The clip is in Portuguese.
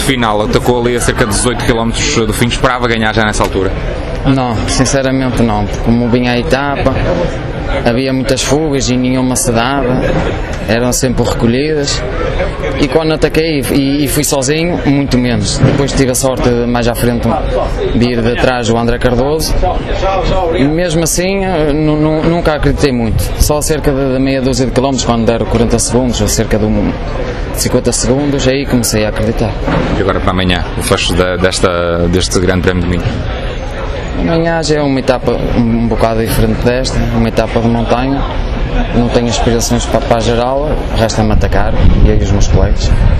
final, atacou ali a cerca de 18 km do fim, esperava ganhar já nessa altura? Não, sinceramente não, porque como vinha a etapa, havia muitas fugas e nenhuma se dava, eram sempre recolhidas, e quando ataquei e fui sozinho, muito menos. Depois tive a sorte de, mais à frente, de ir de atrás o André Cardoso, e mesmo assim nunca acreditei muito, só cerca de meia dúzia de quilómetros, quando deram 40 segundos ou cerca de 50 segundos, aí comecei a acreditar. E agora para amanhã, o fecho deste Grande Prémio de Minho? Amanhã já é uma etapa um bocado diferente desta, uma etapa de montanha, não tenho aspirações para a geral, resta-me atacar, e aí os meus colegas.